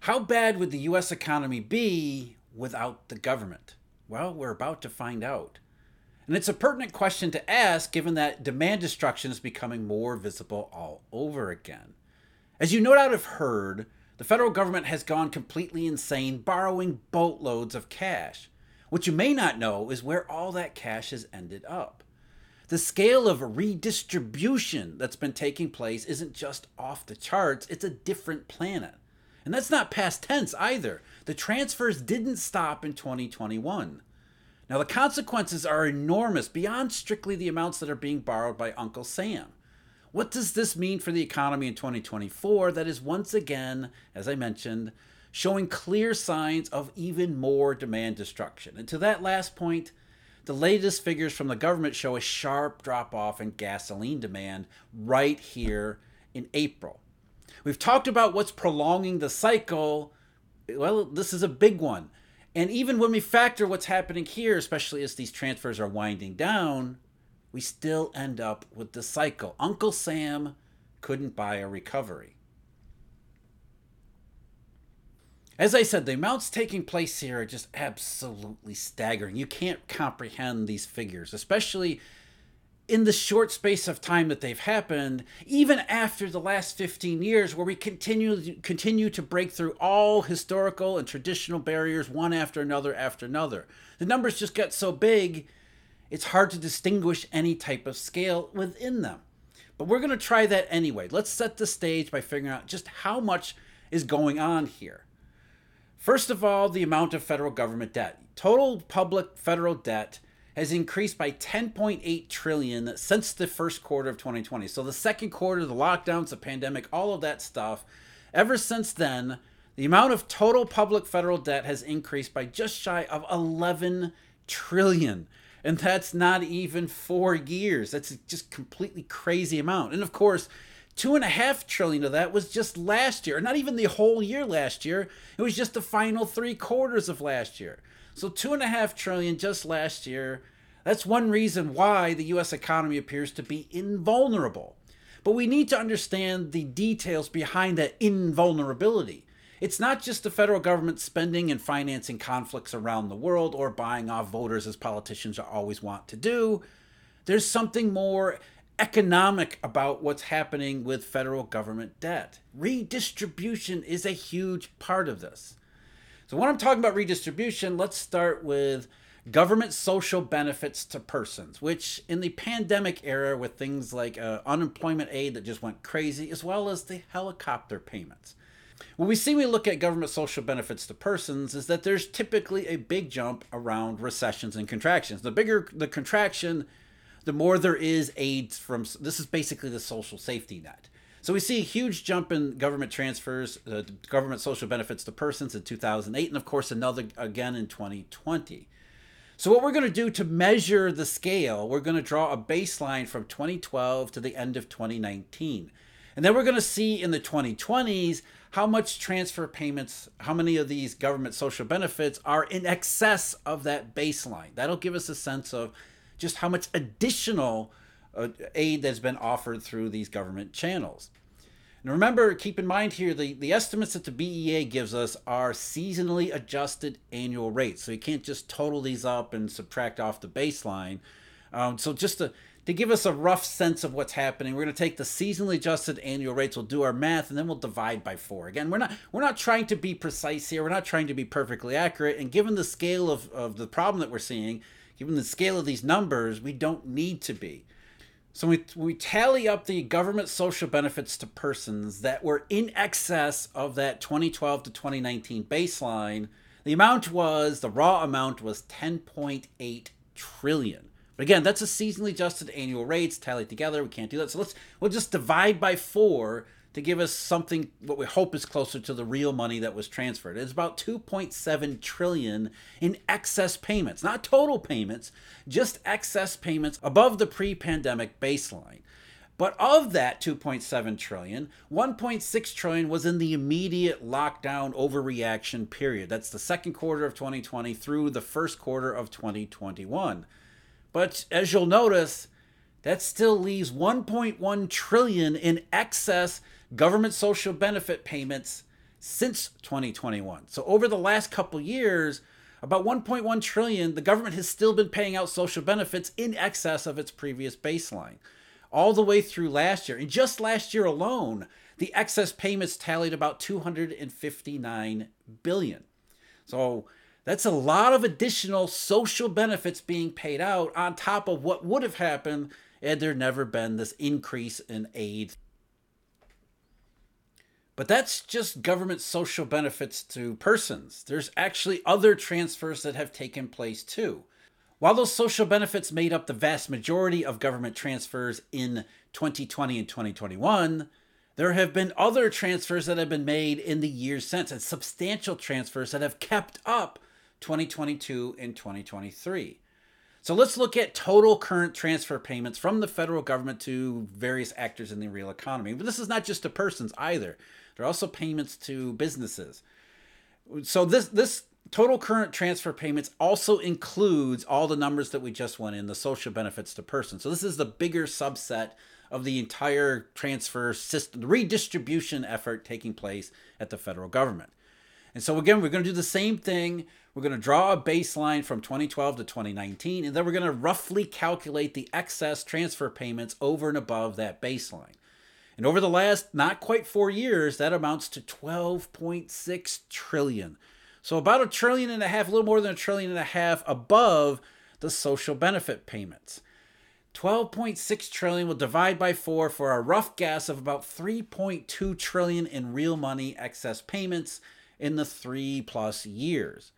How bad would the US economy be without the government? Well, we're about to find out. And it's a pertinent question to ask given that demand destruction is becoming more visible all over again. As you no doubt have heard, the federal government has gone completely insane, borrowing boatloads of cash. What you may not know is where all that cash has ended up. The scale of redistribution that's been taking place isn't just off the charts, it's a different planet. And that's not past tense either. The transfers didn't stop in 2021. Now, the consequences are enormous beyond strictly the amounts that are being borrowed by Uncle Sam. What does this mean for the economy in 2024 that is once again, as I mentioned, showing clear signs of even more demand destruction? And to that last point, the latest figures from the government show a sharp drop off in gasoline demand right here in April. We've talked about what's prolonging the cycle. Well, this is a big one. And even when we factor what's happening here, especially as these transfers are winding down, we still end up with the cycle. Uncle Sam couldn't buy a recovery. As I said, the amounts taking place here are just absolutely staggering. You can't comprehend these figures, especially in the short space of time that they've happened, even after the last 15 years where we continue to break through all historical and traditional barriers one after another after another. The numbers just get so big, it's hard to distinguish any type of scale within them. But we're going to try that anyway. Let's set the stage by figuring out just how much is going on here. First of all, the amount of federal government debt. Total public federal debt has increased by 10.8 trillion since the first quarter of 2020. So the second quarter, the lockdowns, the pandemic, all of that stuff. Ever since then, the amount of total public federal debt has increased by just shy of 11 trillion. And that's not even 4 years. That's just completely crazy amount. And of course, 2.5 trillion of that was just last year, not even the whole year last year. It was just the final 3 quarters of last year. So 2.5 trillion just last year. That's one reason why the US economy appears to be invulnerable. But we need to understand the details behind that invulnerability. It's not just the federal government spending and financing conflicts around the world or buying off voters as politicians always want to do. There's something more economic about what's happening with federal government debt. Redistribution is a huge part of this. So when I'm talking about redistribution, let's start with government social benefits to persons, which in the pandemic era with things like unemployment aid that just went crazy, as well as the helicopter payments. What we see when we look at government social benefits to persons is that there's typically a big jump around recessions and contractions. The bigger the contraction, the more there is aid from, this is basically the social safety net. So we see a huge jump in government transfers, government social benefits to persons in 2008, and of course another again in 2020. So what we're going to do to measure the scale, we're going to draw a baseline from 2012 to the end of 2019. And then we're going to see in the 2020s how much transfer payments, how many of these government social benefits are in excess of that baseline. That'll give us a sense of just how much additional aid that's been offered through these government channels. And remember, keep in mind here, the estimates that the BEA gives us are seasonally adjusted annual rates. So you can't just total these up and subtract off the baseline. So just to give us a rough sense of what's happening, we're going to take the seasonally adjusted annual rates, we'll do our math, and then we'll divide by 4. Again, we're not trying to be precise here. We're not trying to be perfectly accurate. And given the scale of the problem that we're seeing, given the scale of these numbers, we don't need to be. So we tally up the government social benefits to persons that were in excess of that 2012 to 2019 baseline. The raw amount was 10.8 trillion. But again, that's a seasonally adjusted annual rates tallied together. We can't do that. So we'll just divide by 4 to give us something, what we hope is closer to the real money that was transferred. It's about 2.7 trillion in excess payments, not total payments, just excess payments above the pre-pandemic baseline. But of that 2.7 trillion, 1.6 trillion was in the immediate lockdown overreaction period. That's the second quarter of 2020 through the first quarter of 2021. But as you'll notice, that still leaves 1.1 trillion in excess government social benefit payments since 2021. So over the last couple years, about 1.1 trillion, the government has still been paying out social benefits in excess of its previous baseline, all the way through last year. And just last year alone, the excess payments tallied about 259 billion. So that's a lot of additional social benefits being paid out on top of what would have happened had there never been this increase in aid. But that's just government social benefits to persons. There's actually other transfers that have taken place too. While those social benefits made up the vast majority of government transfers in 2020 and 2021, there have been other transfers that have been made in the years since, and substantial transfers that have kept up 2022 and 2023. So let's look at total current transfer payments from the federal government to various actors in the real economy. But this is not just to persons either. There are also payments to businesses. So this total current transfer payments also includes all the numbers that we just went in, the social benefits to persons. So this is the bigger subset of the entire transfer system, the redistribution effort taking place at the federal government. And so again, we're going to do the same thing. We're going to draw a baseline from 2012 to 2019, and then we're going to roughly calculate the excess transfer payments over and above that baseline. And over the last not quite 4 years, that amounts to 12.6 trillion. So about $1.5 trillion, a little more than $1.5 trillion above the social benefit payments. 12.6 trillion will divide by 4 for a rough guess of about 3.2 trillion in real money excess payments in the 3+ years.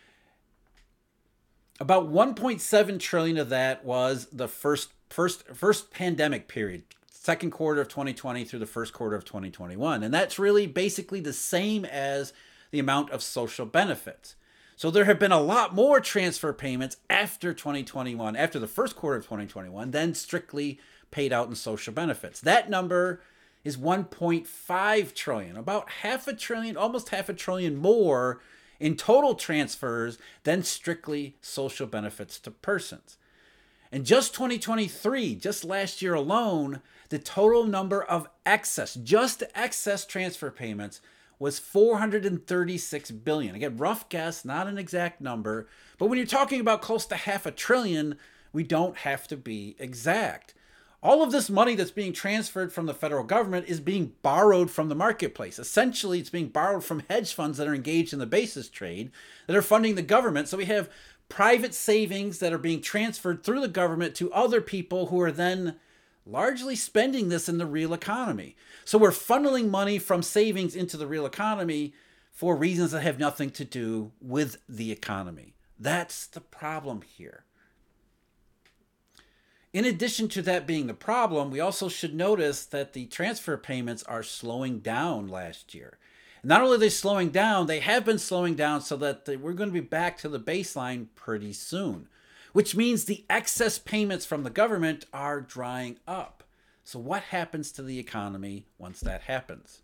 About 1.7 trillion of that was the first pandemic period, second quarter of 2020 through the first quarter of 2021. And that's really basically the same as the amount of social benefits. So there have been a lot more transfer payments after 2021, after the first quarter of 2021, than strictly paid out in social benefits. That number is 1.5 trillion, about $0.5 trillion, almost $0.5 trillion more in total transfers than strictly social benefits to persons. And just 2023, just last year alone, the total number of excess transfer payments was 436 billion. Again, rough guess, not an exact number, but when you're talking about close to $0.5 trillion, we don't have to be exact. All of this money that's being transferred from the federal government is being borrowed from the marketplace. Essentially, it's being borrowed from hedge funds that are engaged in the basis trade that are funding the government. So we have private savings that are being transferred through the government to other people who are then largely spending this in the real economy. So we're funneling money from savings into the real economy for reasons that have nothing to do with the economy. That's the problem here. In addition to that being the problem, we also should notice that the transfer payments are slowing down last year. Not only are they slowing down, they have been slowing down so that we're going to be back to the baseline pretty soon, which means the excess payments from the government are drying up. So what happens to the economy once that happens?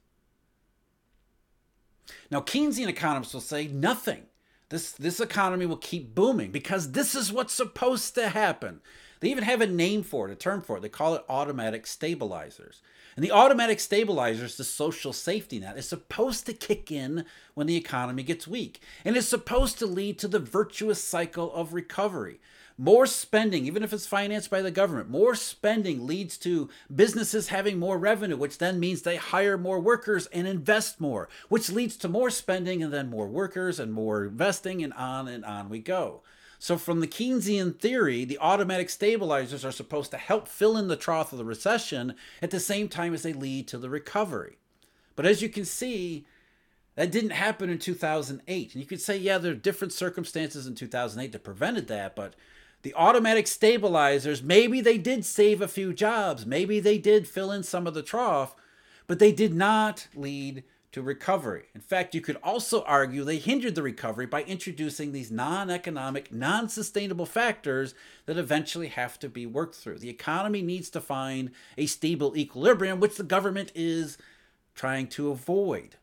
Now, Keynesian economists will say nothing. This economy will keep booming because this is what's supposed to happen. They even have a name for it, a term for it. They call it automatic stabilizers. And the automatic stabilizers, the social safety net, is supposed to kick in when the economy gets weak. And it's supposed to lead to the virtuous cycle of recovery. More spending, even if it's financed by the government, more spending leads to businesses having more revenue, which then means they hire more workers and invest more, which leads to more spending and then more workers and more investing, and on we go. So from the Keynesian theory, the automatic stabilizers are supposed to help fill in the trough of the recession at the same time as they lead to the recovery. But as you can see, that didn't happen in 2008. And you could say, yeah, there are different circumstances in 2008 that prevented that, but the automatic stabilizers, maybe they did save a few jobs, maybe they did fill in some of the trough, but they did not lead to recovery. In fact, you could also argue they hindered the recovery by introducing these non-economic, non-sustainable factors that eventually have to be worked through. The economy needs to find a stable equilibrium, which the government is trying to avoid.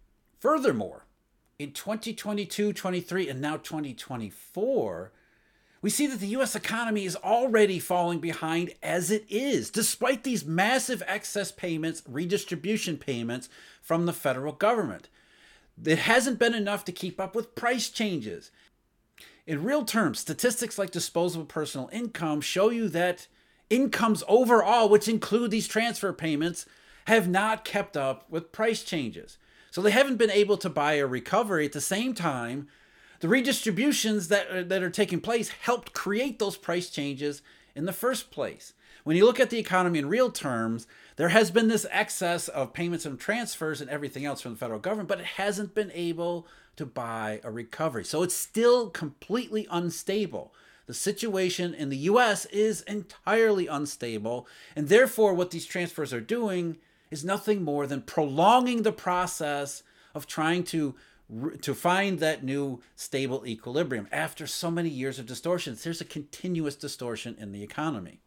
Furthermore, in 2022, 23, and now 2024, We see that the US economy is already falling behind as it is, despite these massive excess payments, redistribution payments from the federal government. It hasn't been enough to keep up with price changes. In real terms, statistics like disposable personal income show you that incomes overall, which include these transfer payments, have not kept up with price changes. So they haven't been able to buy a recovery. At the same time, the redistributions that are taking place helped create those price changes in the first place. When you look at the economy in real terms, there has been this excess of payments and transfers and everything else from the federal government, but it hasn't been able to buy a recovery. So it's still completely unstable. The situation in the US is entirely unstable, and therefore what these transfers are doing is nothing more than prolonging the process of trying to find that new stable equilibrium. After so many years of distortions, there's a continuous distortion in the economy.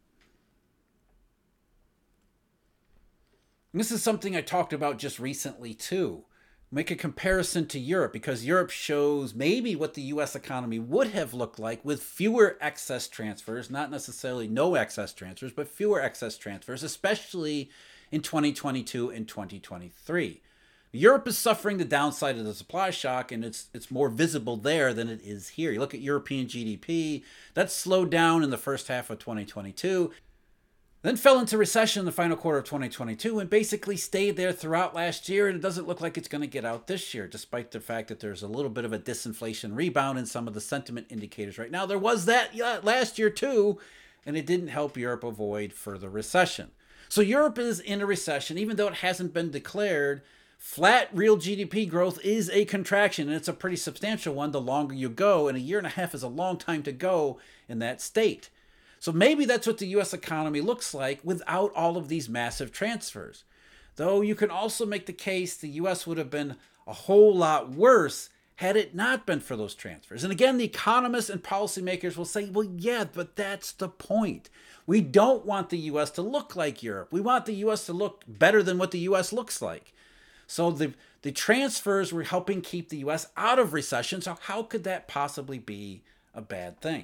And this is something I talked about just recently too. Make a comparison to Europe, because Europe shows maybe what the US economy would have looked like with fewer excess transfers, not necessarily no excess transfers, but fewer excess transfers, especially in 2022 and 2023. Europe is suffering the downside of the supply shock, and it's more visible there than it is here. You look at European GDP, that slowed down in the first half of 2022, then fell into recession in the final quarter of 2022 and basically stayed there throughout last year, and it doesn't look like it's going to get out this year, despite the fact that there's a little bit of a disinflation rebound in some of the sentiment indicators right now. There was that last year too, and it didn't help Europe avoid further recession. So Europe is in a recession, even though it hasn't been declared. Flat real GDP growth is a contraction, and it's a pretty substantial one the longer you go, and a year and a half is a long time to go in that state. So maybe that's what the US economy looks like without all of these massive transfers. Though you can also make the case the US would have been a whole lot worse had it not been for those transfers. And again, the economists and policymakers will say, well, yeah, but that's the point. We don't want the US to look like Europe. We want the US to look better than what the US looks like. So the transfers were helping keep the US out of recession. So how could that possibly be a bad thing?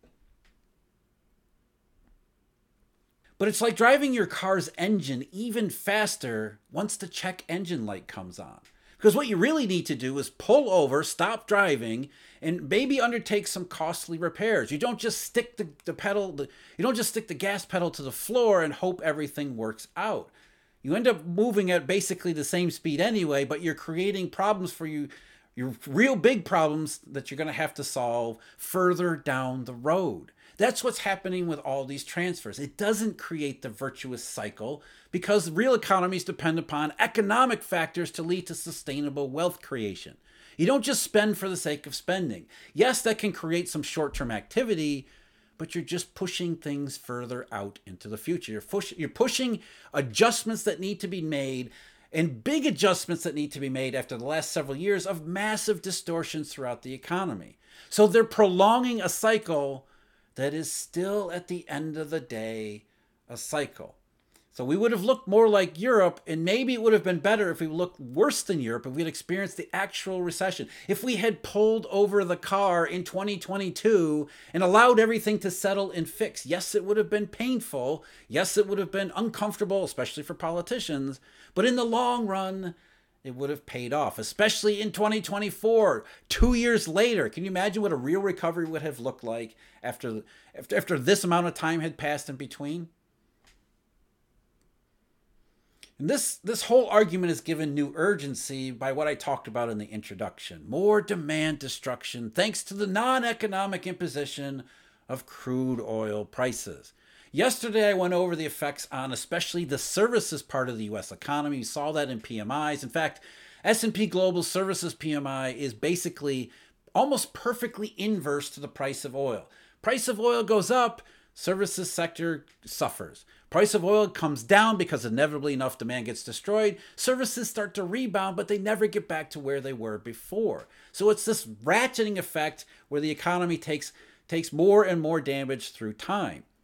But it's like driving your car's engine even faster once the check engine light comes on. Because what you really need to do is pull over, stop driving, and maybe undertake some costly repairs. You don't just stick the gas pedal to the floor and hope everything works out. You end up moving at basically the same speed anyway, but you're creating problems for you, your real big problems that you're going to have to solve further down the road. That's what's happening with all these transfers. It doesn't create the virtuous cycle because real economies depend upon economic factors to lead to sustainable wealth creation. You don't just spend for the sake of spending. Yes, that can create some short-term activity, but you're just pushing things further out into the future. You're pushing adjustments that need to be made, and big adjustments that need to be made after the last several years of massive distortions throughout the economy. So they're prolonging a cycle that is still, at the end of the day, a cycle. So we would have looked more like Europe, and maybe it would have been better if we looked worse than Europe, if we had experienced the actual recession. If we had pulled over the car in 2022 and allowed everything to settle and fix. Yes, it would have been painful. Yes, it would have been uncomfortable, especially for politicians. But in the long run, it would have paid off, especially in 2024, 2 years later. Can you imagine what a real recovery would have looked like after this amount of time had passed in between? And this whole argument is given new urgency by what I talked about in the introduction. More demand destruction thanks to the non-economic imposition of crude oil prices. Yesterday, I went over the effects on especially the services part of the U.S. economy. You saw that in PMIs. In fact, S&P Global Services PMI is basically almost perfectly inverse to the price of oil. Price of oil goes up, services sector suffers. Price of oil comes down because inevitably enough demand gets destroyed. Services start to rebound, but they never get back to where they were before. So it's this ratcheting effect where the economy takes more and more damage through time.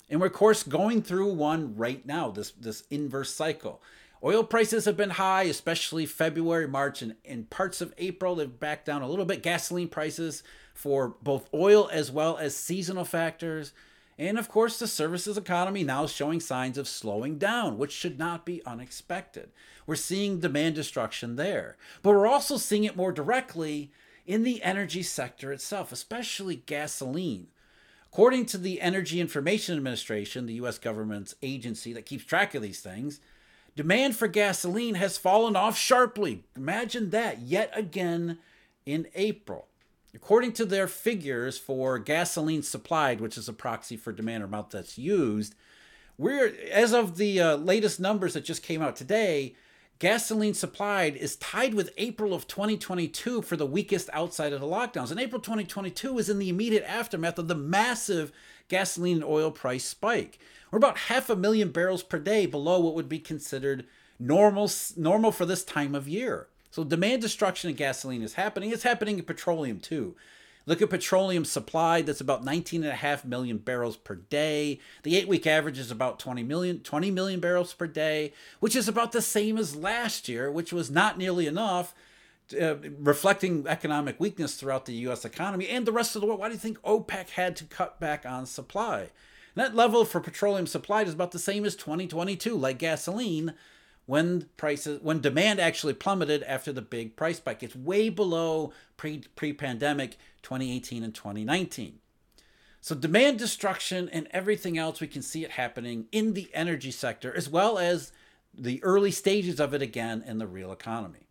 And we're, of course, going through one right now, this inverse cycle. Oil prices have been high, especially February, March, and in parts of April. They've backed down a little bit. Gasoline prices for both oil as well as seasonal factors. And of course, the services economy now showing signs of slowing down, which should not be unexpected. We're seeing demand destruction there. But we're also seeing it more directly in the energy sector itself, especially gasoline. According to the Energy Information Administration, the US government's agency that keeps track of these things, demand for gasoline has fallen off sharply. Imagine that, yet again in April. According to their figures for gasoline supplied, which is a proxy for demand or amount that's used, we're, as of the latest numbers that just came out today, gasoline supplied is tied with April of 2022 for the weakest outside of the lockdowns. And April 2022 is in the immediate aftermath of the massive gasoline and oil price spike. We're about 500,000 barrels per day below what would be considered normal for this time of year. So demand destruction in gasoline is happening. It's happening in petroleum too. Look at petroleum supply. That's about 19.5 million barrels per day. The 8-week average is about 20 million barrels per day, which is about the same as last year, which was not nearly enough, reflecting economic weakness throughout the U.S. economy and the rest of the world. Why do you think OPEC had to cut back on supply? And that level for petroleum supplied is about the same as 2022, like gasoline, when demand actually plummeted after the big price spike. It's way below pre-pandemic 2018 and 2019. So demand destruction and everything else, we can see it happening in the energy sector, as well as the early stages of it again in the real economy.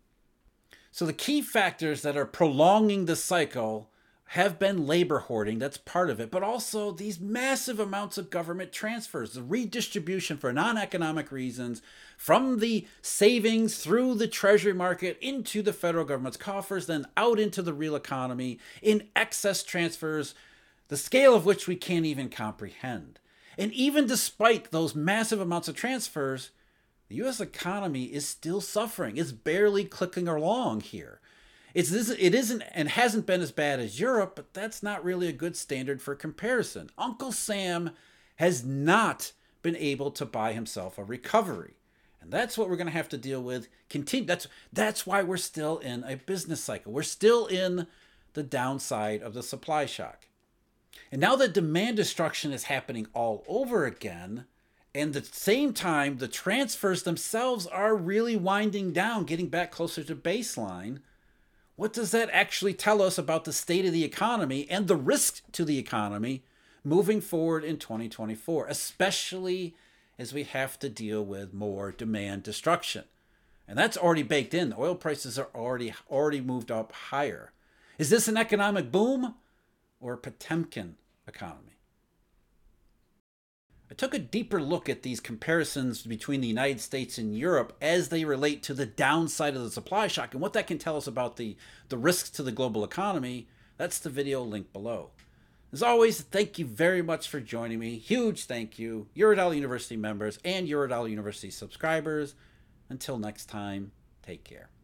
So the key factors that are prolonging the cycle have been labor hoarding, that's part of it, but also these massive amounts of government transfers, the redistribution for non-economic reasons from the savings through the treasury market into the federal government's coffers, then out into the real economy in excess transfers, the scale of which we can't even comprehend. And even despite those massive amounts of transfers, the U.S. economy is still suffering. It's barely clicking along here. It isn't and hasn't been as bad as Europe, but that's not really a good standard for comparison. Uncle Sam has not been able to buy himself a recovery. And that's what we're going to have to deal with. That's why we're still in a business cycle. We're still in the downside of the supply shock. And now that demand destruction is happening all over again, and at the same time, the transfers themselves are really winding down, getting back closer to baseline, what does that actually tell us about the state of the economy and the risk to the economy moving forward in 2024, especially as we have to deal with more demand destruction? And that's already baked in. The oil prices are already moved up higher. Is this an economic boom or a Potemkin economy? I took a deeper look at these comparisons between the United States and Europe as they relate to the downside of the supply shock and what that can tell us about the risks to the global economy. That's the video linked below. As always, thank you very much for joining me. Huge thank you, Eurodollar University members and Eurodollar University subscribers. Until next time, take care.